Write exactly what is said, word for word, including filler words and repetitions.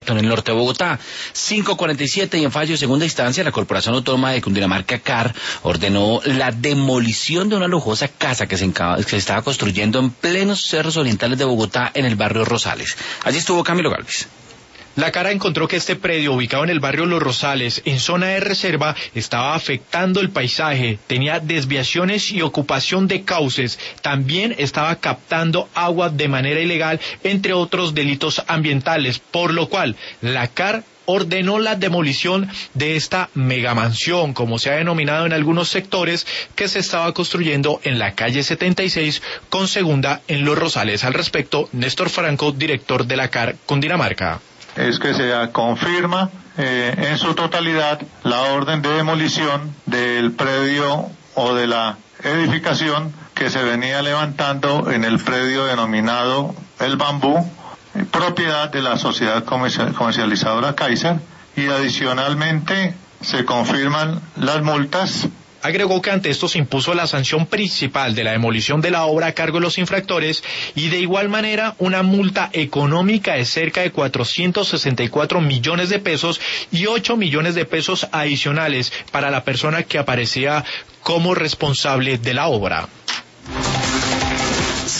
en el norte de Bogotá. cinco cuarenta y siete y en fallo de segunda instancia, la Corporación Autónoma de Cundinamarca, C A R, ordenó la demolición de una lujosa casa que se, enca- que se estaba construyendo en plenos cerros orientales de Bogotá, en el barrio Rosales. Allí estuvo Camilo Galvis. La C A R encontró que este predio, ubicado en el barrio Los Rosales, en zona de reserva, estaba afectando el paisaje, tenía desviaciones y ocupación de cauces, también estaba captando agua de manera ilegal, entre otros delitos ambientales, por lo cual la C A R ordenó la demolición de esta megamansión, como se ha denominado en algunos sectores, que se estaba construyendo en la calle setenta y seis con segunda en Los Rosales. Al respecto, Néstor Franco, director de la C A R Cundinamarca. Es que se confirma eh, en su totalidad la orden de demolición del predio o de la edificación que se venía levantando en el predio denominado El Bambú, propiedad de la sociedad comercial, comercializadora Kaiser, y adicionalmente se confirman las multas. Agregó que ante esto se impuso la sanción principal de la demolición de la obra a cargo de los infractores y de igual manera una multa económica de cerca de cuatrocientos sesenta y cuatro millones de pesos y ocho millones de pesos adicionales para la persona que aparecía como responsable de la obra.